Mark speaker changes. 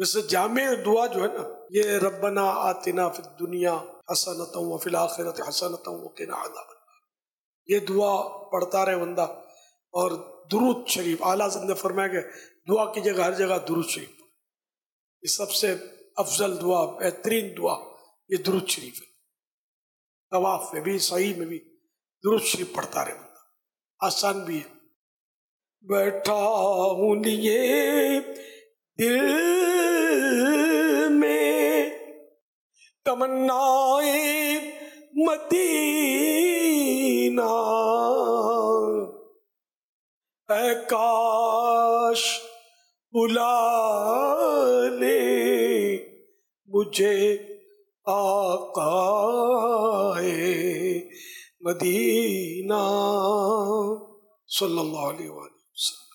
Speaker 1: वैसे जामे दुआ जो है ना, ये रब्बना आतिना फिद दुनिया हसनतम व फिल आखिरति हसनतम व क़िना अज़ाबन्नार, ये दुआ पढ़ता रहे बंदा। और दुरूद शरीफ, आला हज़रत ने फरमाया कि दुआ की जगह हर जगह दुरूद शरीफ, ये सबसे अफजल दुआ, बेहतरीन दुआ ये दुरूद शरीफ है। तवाफ में भी, सही में भी दुरूद शरीफ पढ़ता रहे बंदा, आसान भी है। बैठा हूँ लिए दिल में तमन्नाए मदीना, ऐ काश बुला ले मुझे आक़ाए मदीना सल्लल्लाहु अलैहि वसल्लम।